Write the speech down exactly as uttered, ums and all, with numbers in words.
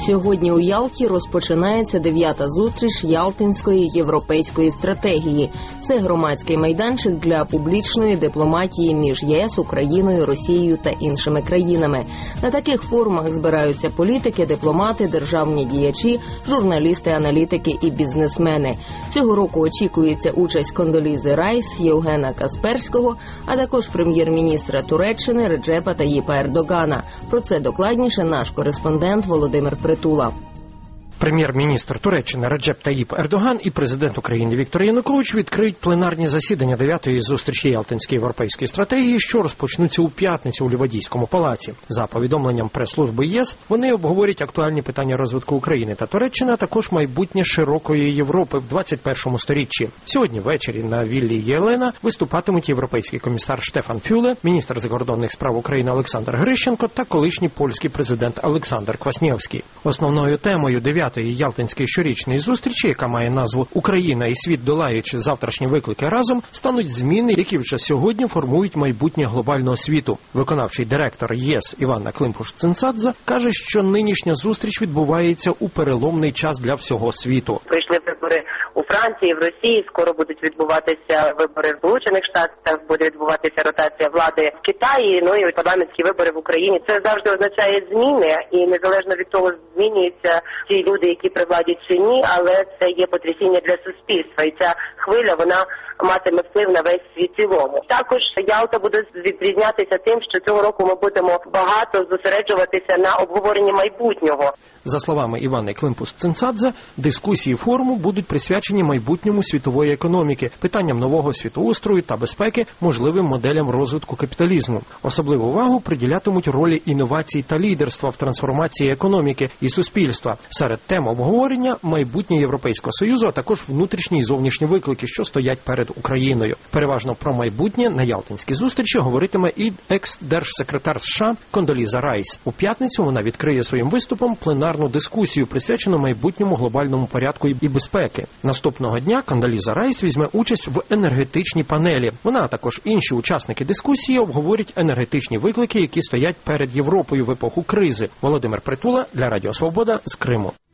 Сьогодні у Ялті розпочинається дев'ята зустріч Ялтинської європейської стратегії. Це громадський майданчик для публічної дипломатії між ЄС, Україною, Росією та іншими країнами. На таких форумах збираються політики, дипломати, державні діячі, журналісти, аналітики і бізнесмени. Цього року очікується участь Кондолізи Райс, Євгена Касперського, а також прем'єр-міністра Туреччини Реджепа Таїпа Ердогана. Про це докладніше наш кореспондент Володимир Притула. Прем'єр-міністр Туреччини Реджеп Таїп Ердоган і президент України Віктор Янукович відкриють пленарні засідання дев'ятої зустрічі Ялтинської європейської стратегії, що розпочнуться у п'ятницю у Лівадійському палаці. За повідомленням прес-служби ЄС, вони обговорять актуальні питання розвитку України та Туреччини, а також майбутнє широкої Європи в двадцять першому сторіччі. Сьогодні ввечері на віллі Єлена виступатимуть європейський комісар Штефан Фюле, міністр закордонних справ України Олександр Грищенко та колишній польський президент Олександр Кваснєвський. Основною темою дев'ятої Ялтинської щорічної зустрічі, яка має назву «Україна і світ, долаючи завтрашні виклики разом», стануть зміни, які вже сьогодні формують майбутнє глобального світу. Виконавчий директор ЄС Іванна Климпуш-Цинцадзе каже, що нинішня зустріч відбувається у переломний час для всього світу. Прийшли вибори у Франції, в Росії, скоро будуть відбуватися вибори в Сполучених Штатах, буде відбуватися ротація влади в Китаї, ну і парламентські вибори в Україні. Це завжди означає зміни, і незалежно від того, змінюються ті люди, які при владі чи ні, але це є потрясіння для суспільства, і ця хвиля, вона матиме вплив на весь світ цілому. Також Ялта буде відрізнятися тим, що цього року ми будемо багато зосереджуватися на обговоренні майбутнього. За словами Івани Климпуш-Цинцадзе, дискусії форуму будуть присвячені майбутньому світової економіки, питанням нового світоустрою та безпеки, можливим моделям розвитку капіталізму. Особливу увагу приділятимуть ролі інновацій та лідерства в трансформації економіки і суспільства. Серед тем обговорення – майбутнє Європейського Союзу, а також внутрішні і зовнішні виклики, що стоять перед Україною. Переважно про майбутнє на Ялтинській зустрічі говоритиме і екс-держсекретар США Кондоліза Райс. У п'ятницю вона відкриє своїм виступом пленарну дискусію, присвячену майбутньому глобальному порядку і безпеки. Наступного дня Кондоліза Райс візьме участь в енергетичній панелі. Вона, а також інші учасники дискусії обговорять енергетичні виклики, які стоять перед Європою в епоху кризи. Володимир Притула для Радіо Свобода з Криму.